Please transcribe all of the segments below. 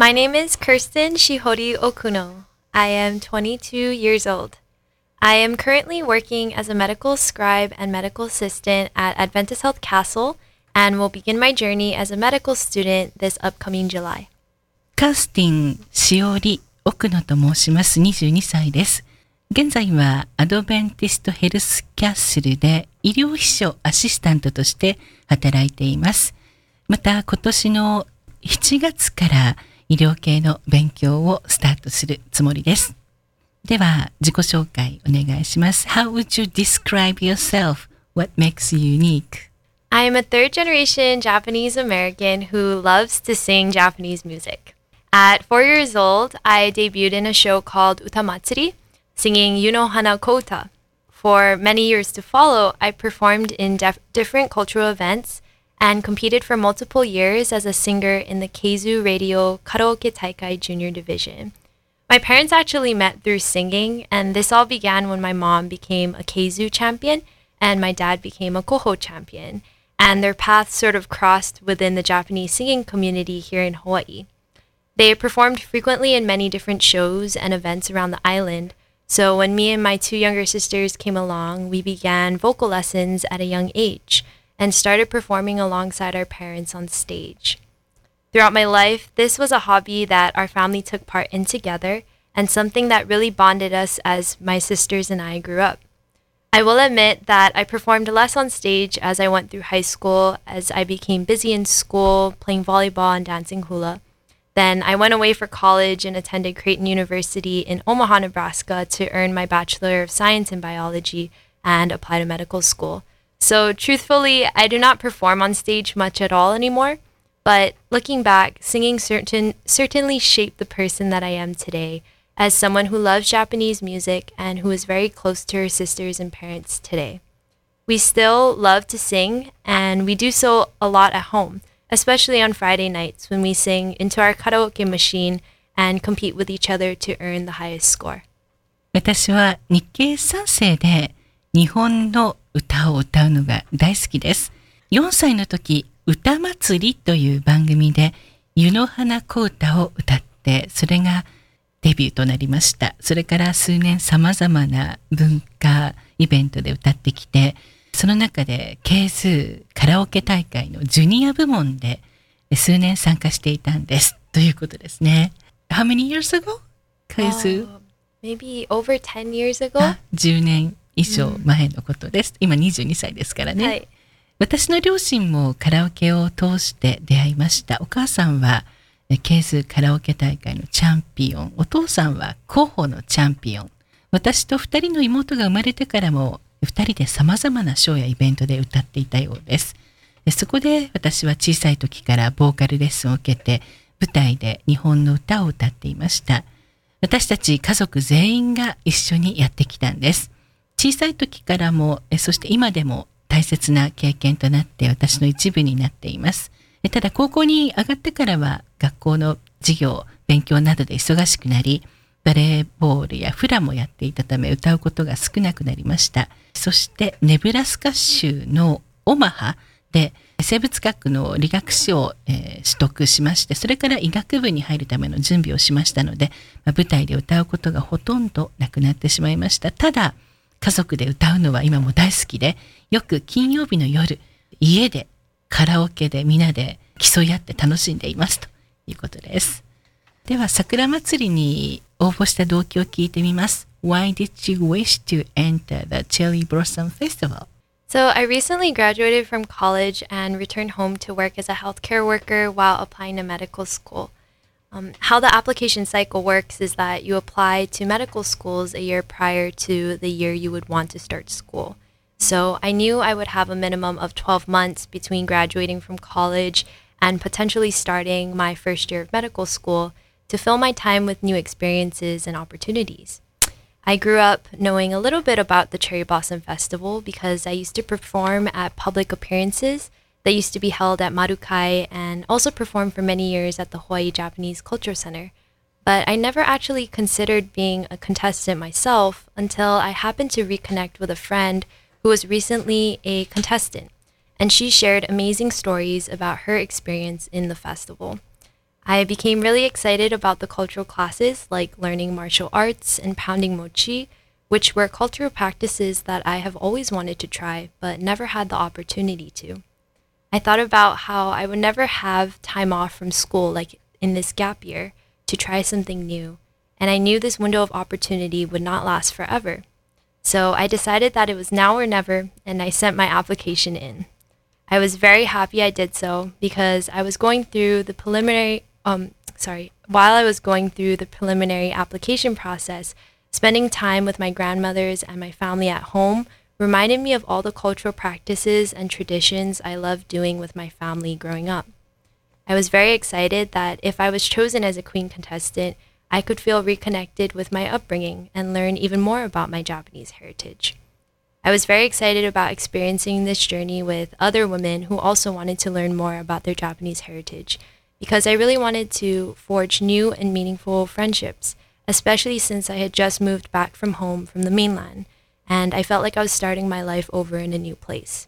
My name is Kirsten Shihori Okuno. I am 22 years old. I am currently working as a medical scribe and medical assistant at Adventist Health Castle and will begin my journey as a medical student this upcoming July. カースティン・しおり・奥野と申します。22歳です。現在はアドベンティストヘルスキャッスルで医療秘書アシスタントとして働いています。また今年の7月から医療系の勉強をスタートするつもりです。では自己紹介お願いします。How would you describe yourself? What makes you unique? I am a third generation Japanese American who loves to sing Japanese music. At 4 years old, I debuted in a show called Utamatsuri, singing Yuno Hana Kouta. For many years to follow, I performed in different cultural events and competed for multiple years as a singer in the Keizu Radio Karaoke Taikai Junior Division. My parents actually met through singing, and this all began when my mom became a Keizu champion and my dad became a Koho champion, and their paths sort of crossed within the Japanese singing community here in Hawaii. They performed frequently in many different shows and events around the island, so when me and my two younger sisters came along, we began vocal lessons at a young age and started performing alongside our parents on stage. Throughout my life, this was a hobby that our family took part in together and something that really bonded us as my sisters and I grew up. I will admit that I performed less on stage as I went through high school, as I became busy in school, playing volleyball and dancing hula. Then I went away for college and attended Creighton University in Omaha, Nebraska to earn my Bachelor of Science in Biology and apply to medical school. So truthfully, I do not perform on stage much at all anymore, but looking back, singing certainly shaped the person that I am today as someone who loves Japanese music and who is very close to her sisters and parents today. We still love to sing, and we do so a lot at home, especially on Friday nights when we sing into our karaoke machine and compete with each other to earn the highest score. 私は日系3世で日本の歌を歌うのが大好きです。4歳の時、歌祭りという番組で湯の花小唄を歌って、それがデビューとなりました。それから数年様々な文化イベントで歌ってきて、その中でケーズカラオケ大会のジュニア部門で数年参加していたんですということですね。How many years ago? ケーズ、 maybe over 10 years ago? 10年以上前のことです。今22歳ですからね。はい、私の両親もカラオケを通して出会いました。お母さんはケーズカラオケ大会のチャンピオン、お父さんは候補のチャンピオン。私と2人の妹が生まれてからも2人で様々なショーやイベントで歌っていたようです。そこで私は小さい時からボーカルレッスンを受けて舞台で日本の歌を歌っていました。私たち家族全員が一緒にやってきたんです。小さい時からも、そして今でも大切な経験となって私の一部になっています。ただ高校に上がってからは学校の授業、勉強などで忙しくなり、バレーボールやフラもやっていたため歌うことが少なくなりました。そしてネブラスカ州のオマハで生物学の理学士を、取得しまして、それから医学部に入るための準備をしましたので、舞台で歌うことがほとんどなくなってしまいました。ただ家族で歌うのは今も大好きで、よく金曜日の夜家でカラオケでみんなで競い合って楽しんでいますということです。では桜祭りに応募した動機を聞いてみます。Why did you wish to enter the Cherry Blossom Festival? So I recently graduated from college and returned home to work as a healthcare worker while applying to medical school. How the application cycle works is that you apply to medical schools a year prior to the year you would want to start school. So I knew I would have a minimum of 12 months between graduating from college and potentially starting my first year of medical school to fill my time with new experiences and opportunities. I grew up knowing a little bit about the Cherry Blossom Festival because I used to perform at public appearances that used to be held at Marukai and also performed for many years at the Hawaii Japanese Culture Center. But I never actually considered being a contestant myself until I happened to reconnect with a friend who was recently a contestant, and she shared amazing stories about her experience in the festival. I became really excited about the cultural classes like learning martial arts and pounding mochi, which were cultural practices that I have always wanted to try but never had the opportunity to. I thought about how I would never have time off from school like in this gap year to try something new, and I knew this window of opportunity would not last forever. So I decided that it was now or never, and I sent my application in. I was very happy I did so because I was going through the while I was going through the preliminary application process, spending time with my grandmothers and my family at home reminded me of all the cultural practices and traditions I loved doing with my family growing up. I was very excited that if I was chosen as a Queen contestant, I could feel reconnected with my upbringing and learn even more about my Japanese heritage. I was very excited about experiencing this journey with other women who also wanted to learn more about their Japanese heritage, because I really wanted to forge new and meaningful friendships, especially since I had just moved back from home from the mainland, and I felt like I was starting my life over in a new place.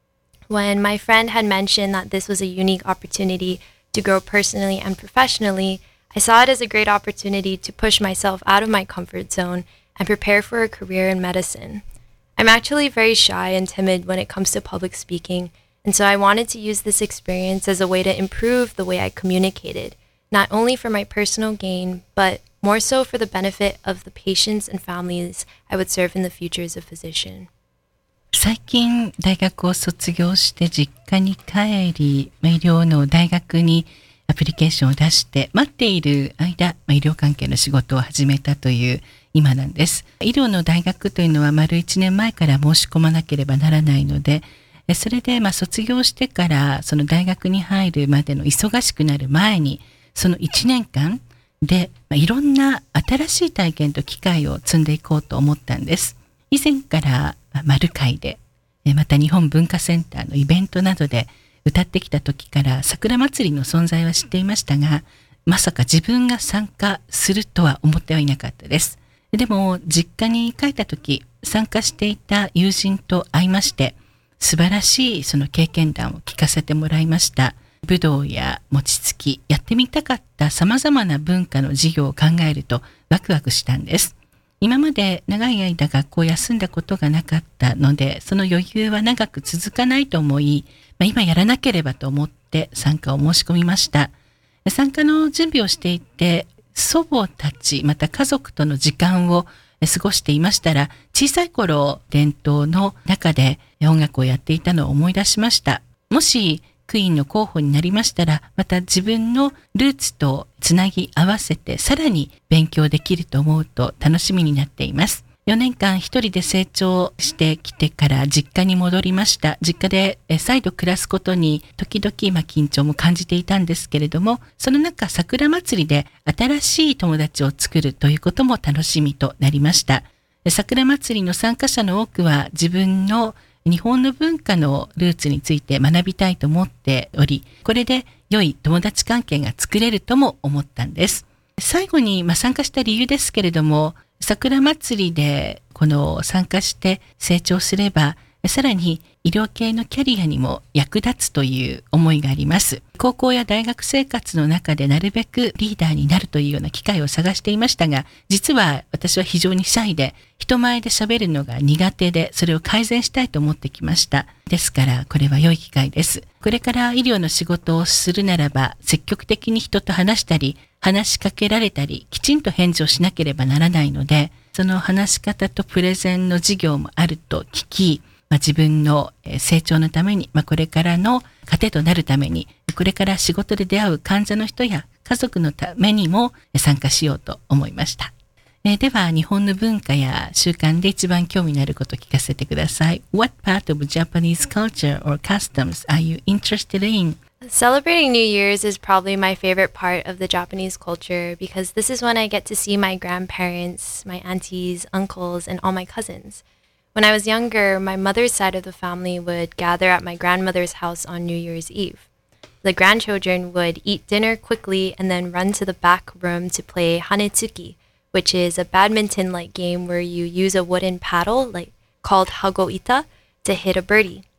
When my friend had mentioned that this was a unique opportunity to grow personally and professionally, I saw it as a great opportunity to push myself out of my comfort zone and prepare for a career in medicine. I'm actually very shy and timid when it comes to public speaking, and so I wanted to use this experience as a way to improve the way I communicated, not only for my personal gain, but more so for the benefit of the patients and families I would serve in the future as a physician. 最近大学を卒業して実家に帰り、医療の大学にアプリケーションを出して待っている間、医療関係の仕事を始めたという今なんです。医療の大学というのは丸1年前から申し込まなければならないので、それで卒業してからその大学に入るまでの忙しくなる前に、その1年間でいろんな新しい体験と機会を積んでいこうと思ったんです。以前から丸会で、また日本文化センターのイベントなどで歌ってきた時から桜祭りの存在は知っていましたが、まさか自分が参加するとは思ってはいなかったです。でも実家に帰った時、参加していた友人と会いまして、素晴らしいその経験談を聞かせてもらいました。武道や餅つき、やってみたかった様々な文化の授業を考えるとワクワクしたんです。今まで長い間学校を休んだことがなかったので、その余裕は長く続かないと思い、今やらなければと思って参加を申し込みました。参加の準備をしていて、祖母たち、また家族との時間を過ごしていましたら、小さい頃伝統の中で音楽をやっていたのを思い出しました。もしクイーンの候補になりましたら、また自分のルーツとつなぎ合わせてさらに勉強できると思うと楽しみになっています。4年間一人で成長してきてから実家に戻りました。実家で再度暮らすことに時々緊張も感じていたんですけれども、その中桜祭りで新しい友達を作るということも楽しみとなりました。桜祭りの参加者の多くは自分の日本の文化のルーツについて学びたいと思っており、これで良い友達関係が作れるとも思ったんです。最後に参加した理由ですけれども、桜祭りで参加して成長すれば、さらに医療系のキャリアにも役立つという思いがあります。高校や大学生活の中でなるべくリーダーになるというような機会を探していましたが、実は私は非常にシャイで、人前で喋るのが苦手で、それを改善したいと思ってきました。ですからこれは良い機会です。これから医療の仕事をするならば、積極的に人と話したり、話しかけられたり、きちんと返事をしなければならないので、その話し方とプレゼンの授業もあると聞き、自分の成長のために、これからの糧となるために、これから仕事で出会う患者の人や家族のためにも参加しようと思いました。では、日本の文化や習慣で一番興味のあることを聞かせてください。What part of Japanese culture or customs are you interested in? Celebrating New Year's is probably my favorite part of the Japanese culture because this is when I get to see my grandparents, my aunties, uncles, and all my cousins. When I was younger, my mother's side of the family would gather at my grandmother's house on New Year's Eve. The grandchildren would eat dinner quickly and then run to the back room to play hanetsuki, which is a badminton-like game where you use a wooden paddle called hagoita to hit a birdie.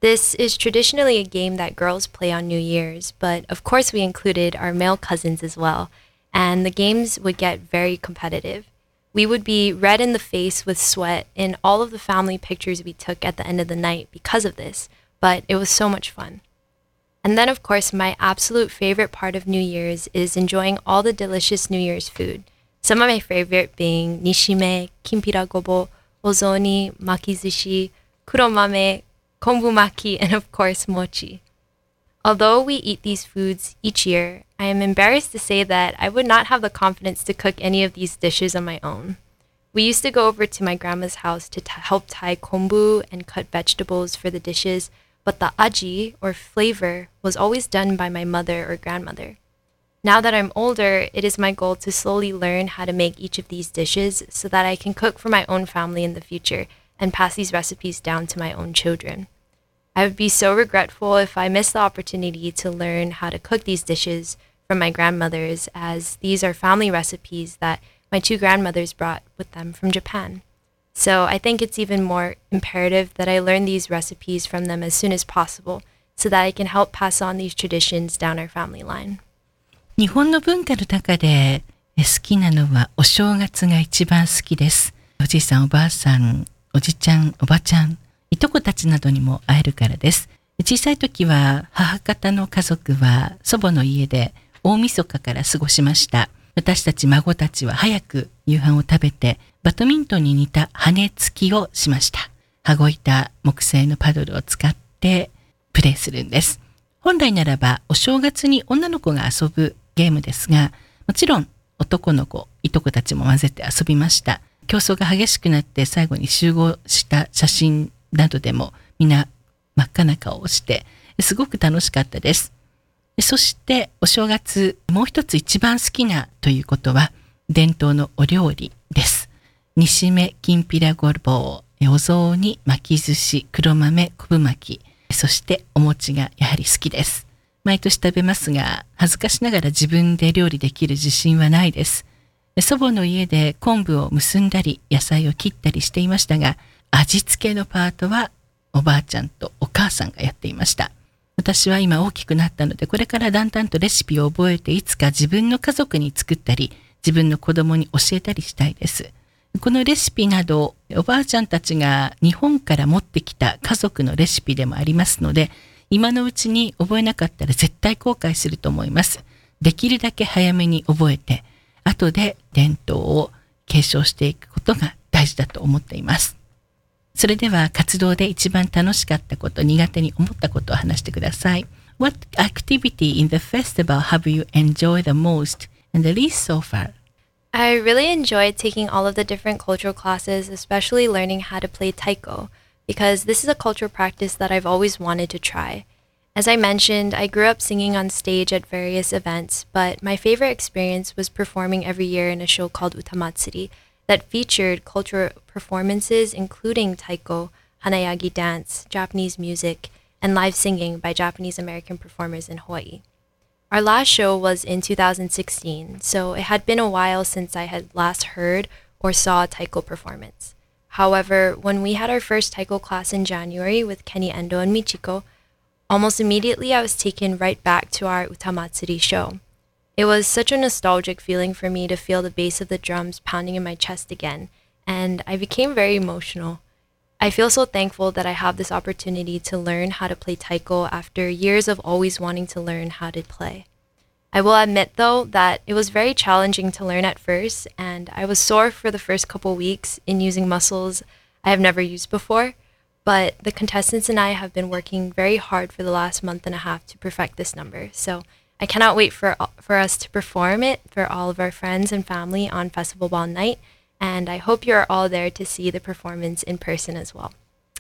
This is traditionally a game that girls play on New Year's, but of course we included our male cousins as well, and the games would get very competitive. We would be red in the face with sweat in all of the family pictures we took at the end of the night because of this, but it was so much fun. And then, of course, my absolute favorite part of New Year's is enjoying all the delicious New Year's food. Some of my favorite being nishime, kimpira gobo, ozoni, makizushi, kuromame, konbumaki, and of course, mochi. Although we eat these foods each year, I am embarrassed to say that I would not have the confidence to cook any of these dishes on my own. We used to go over to my grandma's house to help tie kombu and cut vegetables for the dishes, but the aji, or flavor, was always done by my mother or grandmother. Now that I'm older, it is my goal to slowly learn how to make each of these dishes so that I can cook for my own family in the future and pass these recipes down to my own children. I would be so regretful if I missed the opportunity to learn how to cook these dishes from my grandmothers, as these are family recipes that my two grandmothers brought with them from Japan. So I think it's even more imperative that I learn these recipes from them as soon as possible so that I can help pass on these traditions down our family line. 日本の文化の中で好きなのはお正月が一番好きです。おじいさん、おばあさん、おじちゃん、おばちゃん、いとこたちなどにも会えるからです。小さい時は母方の家族は祖母の家で大晦日から過ごしました。私たち孫たちは早く夕飯を食べてバドミントンに似た羽根付きをしました。羽子板木製のパドルを使ってプレイするんです。本来ならばお正月に女の子が遊ぶゲームですが、もちろん男の子、いとこたちも混ぜて遊びました。競争が激しくなって最後に集合した写真などでもみんな真っ赤な顔をしてすごく楽しかったです。そしてお正月もう一つ一番好きなということは伝統のお料理です。煮しめ、きんぴらごぼう、お雑煮、巻き寿司、黒豆、昆布巻き、そしてお餅がやはり好きです。毎年食べますが恥ずかしながら自分で料理できる自信はないです。祖母の家で昆布を結んだり野菜を切ったりしていましたが、味付けのパートはおばあちゃんとお母さんがやっていました。私は今大きくなったので、これからだんだんとレシピを覚えていつか自分の家族に作ったり、自分の子供に教えたりしたいです。このレシピなど、おばあちゃんたちが日本から持ってきた家族のレシピでもありますので、今のうちに覚えなかったら絶対後悔すると思います。できるだけ早めに覚えて、後で伝統を継承していくことが大事だと思っています。それでは活動で一番楽しかったこと、苦手に思ったことを話してください。What activity in the festival have you enjoyed the most and the least so far? I really enjoyed taking all of the different cultural classes, especially learning how to play taiko, because this is a cultural practice that I've always wanted to try. As I mentioned, I grew up singing on stage at various events, but my favorite experience was performing every year in a show called Utamatsuri that featured cultural performances including taiko, hanayagi dance, Japanese music, and live singing by Japanese American performers in Hawaii. Our last show was in 2016, so it had been a while since I had last heard or saw a taiko performance. However, when we had our first taiko class in January with Kenny Endo and Michiko, almost immediately I was taken right back to our Utamatsuri show. It was such a nostalgic feeling for me to feel the bass of the drums pounding in my chest again, and I became very emotional. I feel so thankful that I have this opportunity to learn how to play taiko after years of always wanting to learn how to play. I will admit, though, that it was very challenging to learn at first, and I was sore for the first couple weeks in using muscles I have never used before, but the contestants and I have been working very hard for the last month and a half to perfect this number, so I cannot wait for us to perform it for all of our friends and family on Festival Ball Night, and I hope you are all there to see the performance in person as well.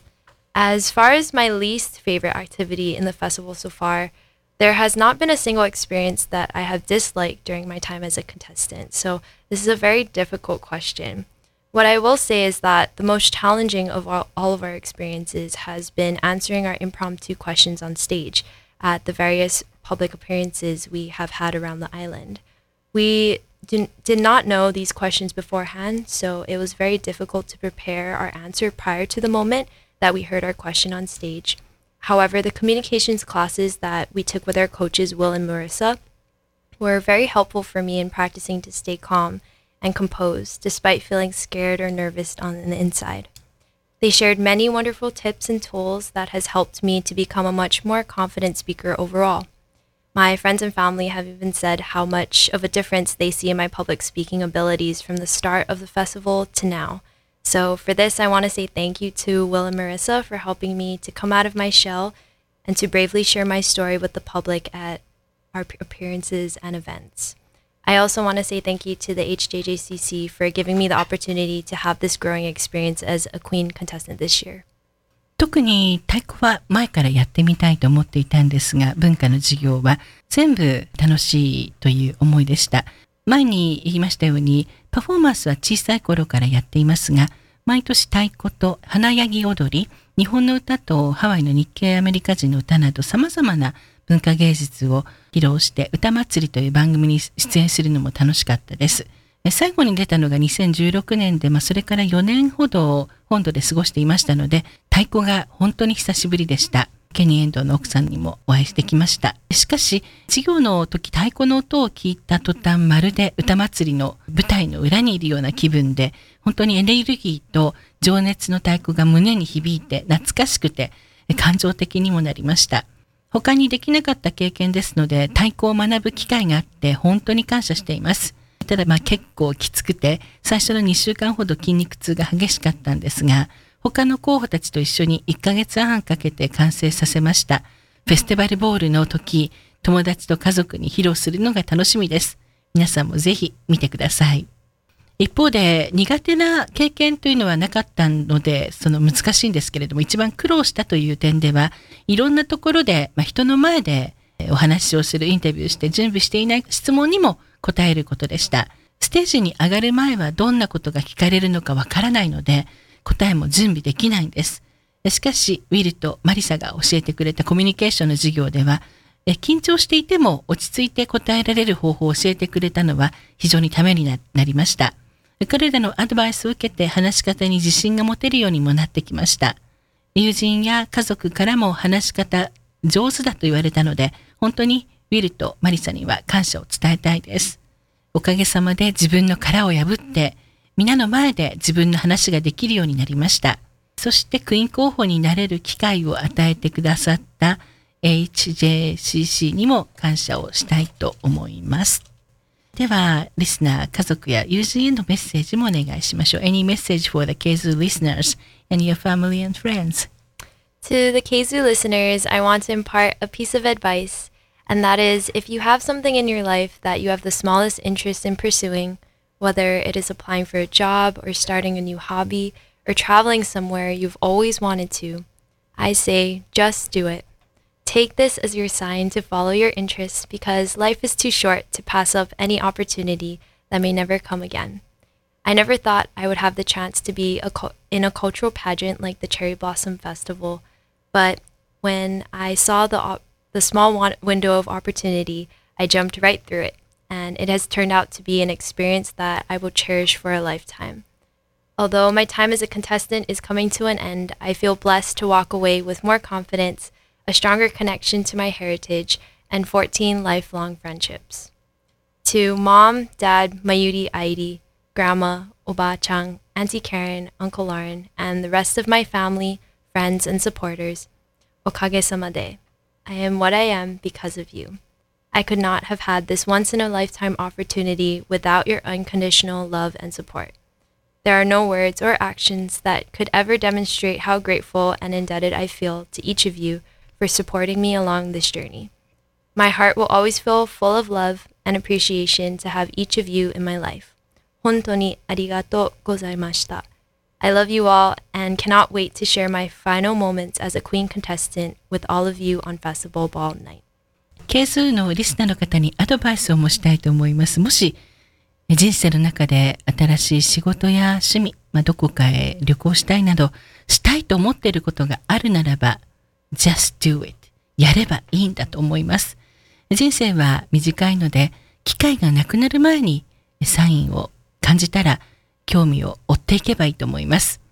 As far as my least favorite activity in the festival so far, there has not been a single experience that I have disliked during my time as a contestant, so this is a very difficult question. What I will say is that the most challenging of all of our experiences has been answering our impromptu questions on stage at the various public appearances we have had around the island. We did not know these questions beforehand, so it was very difficult to prepare our answer prior to the moment that we heard our question on stage. However, the communications classes that we took with our coaches, Will and Marissa, were very helpful for me in practicing to stay calm and composed despite feeling scared or nervous on the inside. They shared many wonderful tips and tools that has helped me to become a much more confident speaker overall. My friends and family have even said how much of a difference they see in my public speaking abilities from the start of the festival to now. So for this, I want to say thank you to Will and Marissa for helping me to come out of my shell and to bravely share my story with the public at our appearances and events. I also want to say thank you to the HJJCC for giving me the opportunity to have this growing experience as a Queen contestant this year. 特に太鼓は前からやってみたいと思っていたんですが、文化の授業は全部楽しいという思いでした。前に言いましたように、パフォーマンスは小さい頃からやっていますが、毎年太鼓と花ヤギ踊り、日本の歌とハワイの日系アメリカ人の歌など様々な文化芸術を披露して歌祭りという番組に出演するのも楽しかったです。最後に出たのが2016年で、それから4年ほど本土で過ごしていましたので、太鼓が本当に久しぶりでした。ケニーエンドの奥さんにもお会いしてきました。しかし、授業の時太鼓の音を聞いた途端、まるで歌祭りの舞台の裏にいるような気分で、本当にエネルギーと情熱の太鼓が胸に響いて懐かしくて、感情的にもなりました。他にできなかった経験ですので、太鼓を学ぶ機会があって本当に感謝しています。ただ結構きつくて、最初の2週間ほど筋肉痛が激しかったんですが、他の候補たちと一緒に1ヶ月半かけて完成させました。フェスティバルボールの時、友達と家族に披露するのが楽しみです。皆さんもぜひ見てください。一方で苦手な経験というのはなかったので、難しいんですけれども、一番苦労したという点では、いろんなところで、人の前でお話をする、インタビューして準備していない質問にも答えることでした。ステージに上がる前はどんなことが聞かれるのかわからないので、答えも準備できないんです。しかし、ウィルとマリサが教えてくれたコミュニケーションの授業では、緊張していても落ち着いて答えられる方法を教えてくれたのは非常にためになりました。彼らのアドバイスを受けて話し方に自信が持てるようにもなってきました。友人や家族からも話し方上手だと言われたので、本当にウィルとマリサには感謝を伝えたいです。おかげさまで自分の殻を破って、皆の前で自分の話ができるようになりました。そしてクイーン候補になれる機会を与えてくださった HJCC にも感謝をしたいと思います。では、リスナー、家族や友人へのメッセージもお願いしましょう。Any message for the KZOO listeners and your family and friends? To the KZOO listeners, I want to impart a piece of advice, and that is if you have something in your life that you have the smallest interest in pursuing, whether it is applying for a job or starting a new hobby or traveling somewhere you've always wanted to, I say just do it. Take this as your sign to follow your interests because life is too short to pass up any opportunity that may never come again. I never thought I would have the chance to be in a cultural pageant like the Cherry Blossom Festival, but when I saw the small window of opportunity, I jumped right through it, and it has turned out to be an experience that I will cherish for a lifetime. Although my time as a contestant is coming to an end, I feel blessed to walk away with more confidence, a stronger connection to my heritage, and 14 lifelong friendships. To Mom, Dad, Mayuri Airi, Grandma, Oba-chan, Auntie Karen, Uncle Lauren, and the rest of my family, friends, and supporters, okage-sama de. I am what I am because of you. I could not have had this once-in-a-lifetime opportunity without your unconditional love and support. There are no words or actions that could ever demonstrate how grateful and indebted I feel to each of you for supporting me along this journey. My heart will always feel full of love and appreciation to have each of you in my life. Hontou ni arigatou gozaimashita. I love you all and cannot wait to share my final moments as a Queen contestant with all of you on Festival Ball Night. KZOO のリスナーの方にアドバイスをもしたいと思います。もし人生の中で新しい仕事や趣味、どこかへ旅行したいなどしたいと思っていることがあるならばJust do it. やればいいんだと思います。人生は短いので、機会がなくなる前にサインを感じたら興味を追っていけばいいと思います。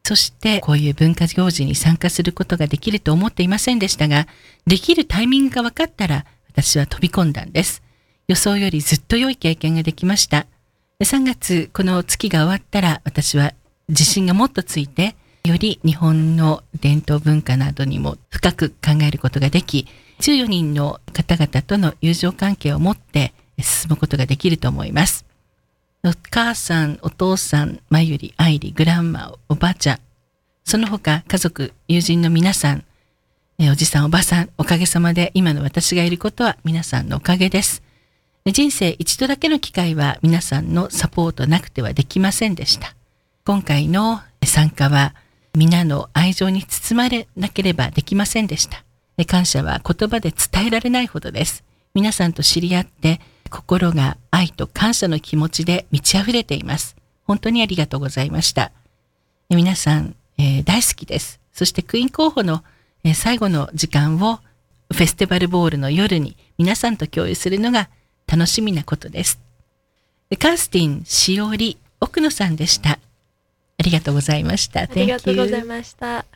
そしてこういう文化行事に参加することができると思っていませんでしたが、できるタイミングが分かったら私は飛び込んだんです。予想よりずっと良い経験ができました。3月この月が終わったら私は自信がもっとついて、より日本の伝統文化などにも深く考えることができ、14人の方々との友情関係を持って進むことができると思います。お母さん、お父さん、まゆり、あいり、グランマ、おばあちゃん、その他家族、友人の皆さん、おじさん、おばさん、おかげさまで今の私がいることは皆さんのおかげです。人生一度だけの機会は皆さんのサポートなくてはできませんでした。今回の参加は皆の愛情に包まれなければできませんでした。感謝は言葉で伝えられないほどです。皆さんと知り合って心が愛と感謝の気持ちで満ち溢れています。本当にありがとうございました。皆さん、大好きです。そしてクイーン候補の、最後の時間をフェスティバルボールの夜に皆さんと共有するのが楽しみなことです。カースティン、しおり、奥野さんでした。ありがとうございました。 ありがとうございました。